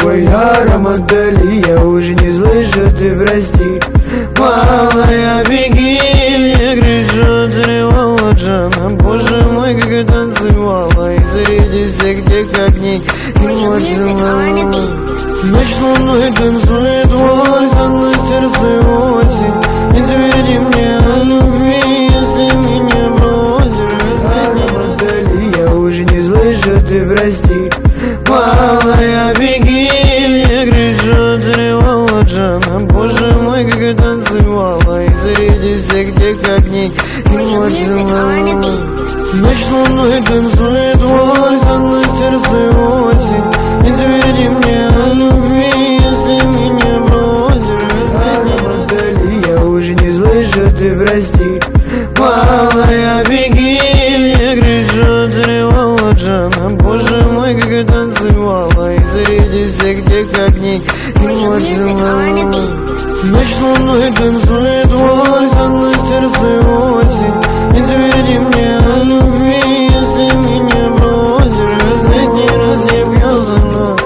твой аромат вдали, я уже не слышу, ты прости. Малая, беги, мне грешу, тревала Джана. Боже мой, как я танцевала, и среди всех тех огней не поцеловала. Ночь луной танцует вальс, одно сердце осень. Не ответи мне о любви, если меня бросишь. Аромат вдали, я уже не слышу, ты прости. Малая, беги, мне грешу, тревала Джана. Боже мой, как я танцевала, и среди всех тех огней не поцеловала. Ночь луной танцует вальс, одно сердце осень. Не ответи мне о любви, если меня бросишь. Аромат вдали, я уже не слышу, ты прости. Малая, беги, мне грешу, тревала Джана. Боже мой, как я танцевала, и среди всех тех огней не поцеловала. Ночь луной танцует вальс, одно сердце